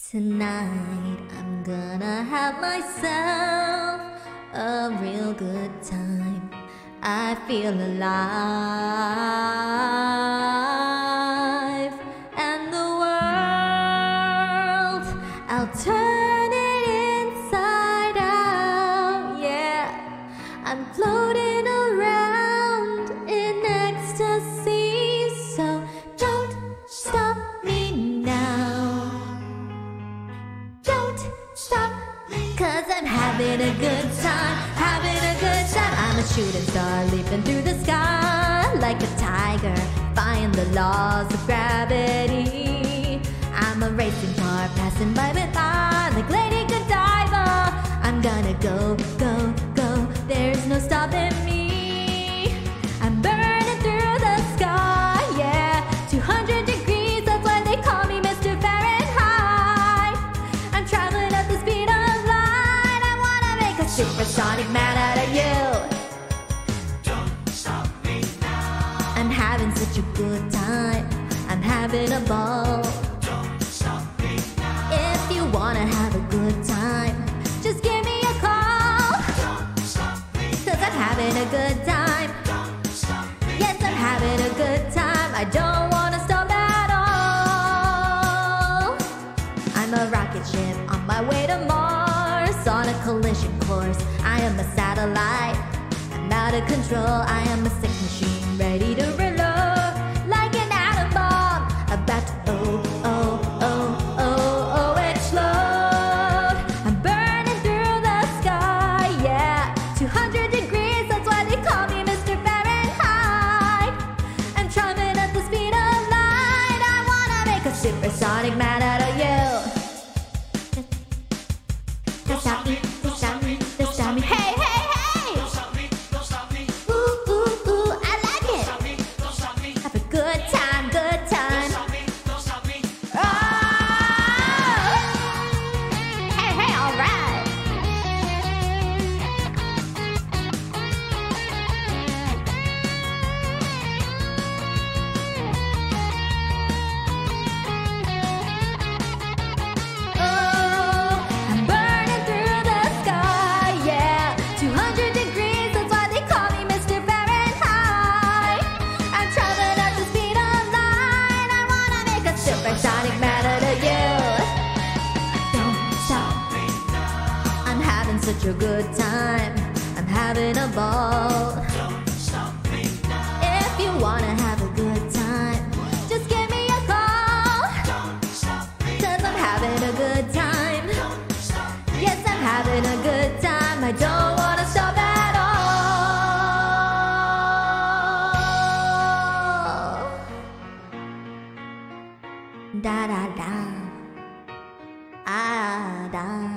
Tonight I'm gonna have myself a real good time. I feel alive, and the world, I'll turn it inside out. Yeah, I'm floating around in ecstasy, so don't stop me now. Don't stop, 'cause I'm having a good time, having a good time. I'm a shooting star leaping through the sky like a tiger, defying the laws of gravity. I'm a racing car passing by with I like Lady Godiva. I'm gonna go, go, go, there's no stopping me. I'm burning through the sky, yeah, 200 degrees, that's why they call me Mr. Fahrenheit. I'm traveling at the speed of light, I wanna make a supersonic man out of you. Don't stop me now. I'm having such a good time, I'm having a ball. Don't stop me now. If you wanna have a good time, just give me a call. Don't stop me. 'Cause I'm having a good time. Don't stop me. Yes, I'm having a good time, I don't wanna stop at all. I'm a rocket ship on my way to Mars, on a collision course. I am a satellite, I'm out of control. I am a sick machine, ready to reload, like an atom bomb, about to explode. I'm burning through the sky, yeah, 200 degrees, that's why they call me Mr. Fahrenheit. I'm traveling at the speed of light, I wanna make a supersonic man out of you. Don't stop me, don't stop me, don't stop me. Hey, hey, hey! Don't stop me. Don't stop me. Ooh, ooh, ooh, I like it. Stop me. Don't stop me. Have a good time, good time. Stop me. Don't stop me. Oh! Hey, hey, all right. Oh, I'm burning through the sky, yeah, 200 degrees, that's why they call me Mr. Fahrenheit. I'm traveling at the speed of light, I wanna make a supersonic man out of you. Don't stop, I'm having such a good time, I'm having a ball. Don't stop me now. If you wanna have a good time, just give me a call. Don't stop me. 'Cause I'm having a good time. Don't stop me. Yes, I'm having a good time, I don't wanna stop at all. Da da da, ah da.